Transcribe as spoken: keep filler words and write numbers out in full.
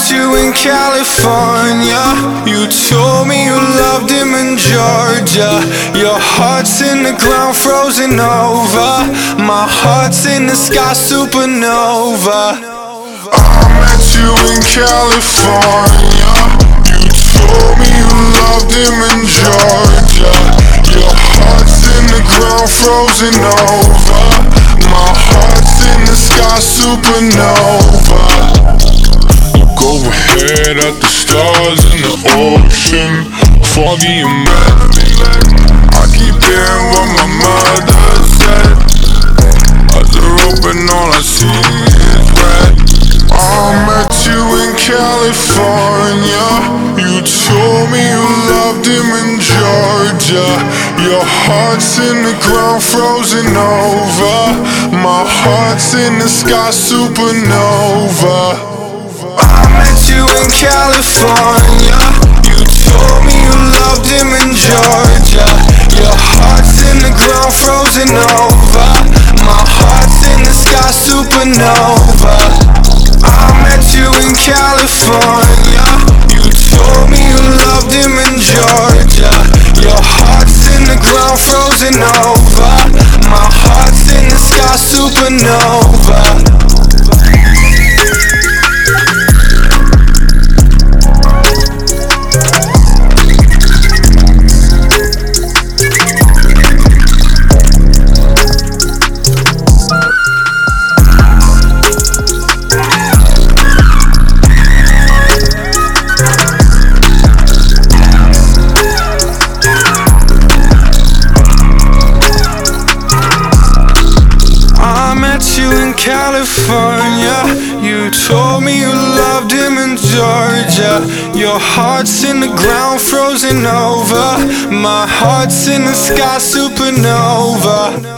met you in California. You told me you loved him in Georgia. Your heart's in the ground, frozen over. My heart's in the sky, supernova. I met you in California. You told me you loved him in Georgia. Your heart's in the ground, frozen over. My heart's in the sky, supernova. Look overhead at the stars in the ocean. Foggy and mad. I keep hearing what my mother said. Eyes are open, all I see is red. I met you in California. You told me you loved him in Georgia. Your heart's in the ground, frozen over. My heart's in the sky, supernova. I met you in California. You told me you loved him in Georgia. Your heart's in the ground, frozen over. My heart's in the sky, supernova. I met you in California. You told me you loved him in Georgia. Your heart's in the ground, frozen over. My heart's in the sky, supernova. California, you told me you loved him in Georgia. Your heart's in the ground, frozen over. My heart's in the sky, supernova.